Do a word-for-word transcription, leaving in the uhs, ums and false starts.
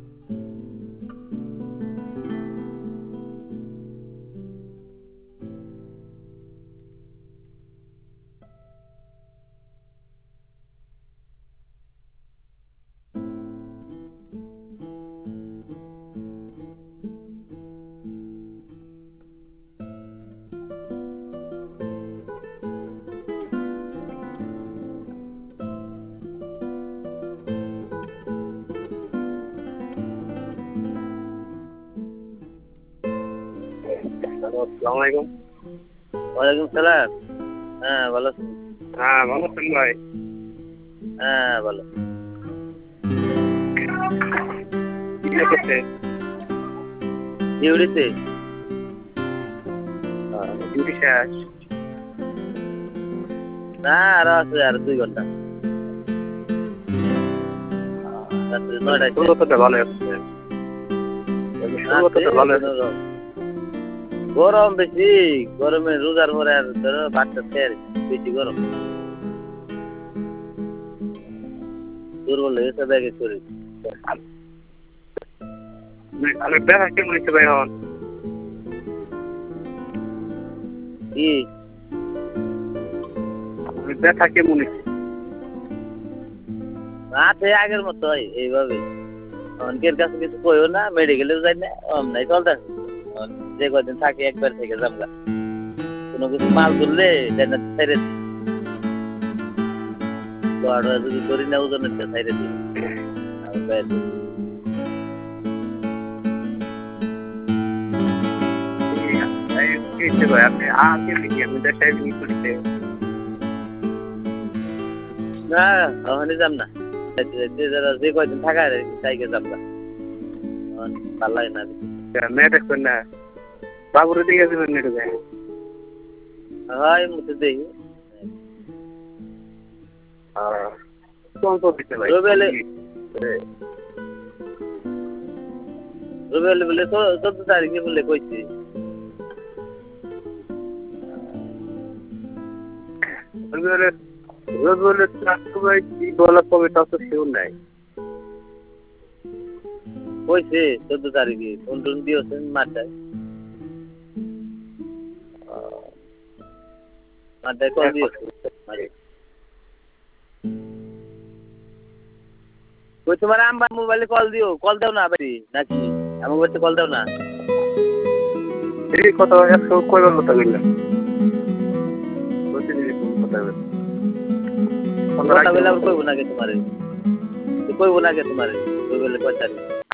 আসসালামু আলাইকুম। ওয়ালাইকুম সালাম। হ্যাঁ ভালো আছেন? হ্যাঁ ভালো আছেন ভাই? হ্যাঁ ভালো। কি করছে? ডিউটিতে। ডিউটি শেষ? না আরো আছে আর দুই ঘন্টা। রাত্রে নয়টায় শেষ। শুরুতে ভালো হচ্ছে। শুরুতে ভালো হচ্ছে। গরম বেশি, গরমে রোজার পরে আর ধরো বাচ্চা খেয়ে বেশি গরম। দুর্বল হয়ে গেছে ব্যাগে শরীর। আমি ব্যথা কেমন হচ্ছে ভাই এখন? কি? আমি ব্যথা কেমন হচ্ছে? আছে আগের মতো এইভাবে। অনেকের কাছে কিছু কইও না, মেডিকেলে যাই না, অমনাই চলতেছে। যে কদিন থাকি একবার থেকে জামগা। কোনো কিছু মাল ধরলে সেটা ছেড়ে দিই। দোয়াটা যদি করি না ওজনের ছেড়ে দিই। আর গায়ে দিই। আপনি আগে লিখি আমি দেখাই লিখি করতে। না ওখানে যাম না। যে কয়দিন থাকা তাইকে যাম না। ভাল লাগে না। নেট এখন না বাবুরে দিয়ে যাবেন নেট যায়। হয় মুতে দেখি। কোন তো দিতে ভাই? রবিবারে রবিবারে বলে তো চোদ্দ তারিখে বলে কইছি। রবিবারে রবিবারে ভাই কি বলা কবে তা তো শিওর নাই। কইছে চোদ্দ তারিখে ফোন টোন দিয়েছেন মাঠটায়। মাঠটায় কল দিয়েছে। কই তোমার আম্বার মোবাইলে কল দিও, কল দাও না বাড়ি নাকি? আমার বাড়িতে কল দাও না। এই কথা একশো কয়বার কথা বললাম? প্রতিদিনই কথা বললাম। কথা বলে আবার কইব না কে তোমারে? কইব না কে তোমারে? কই বলে কয় তারিখ?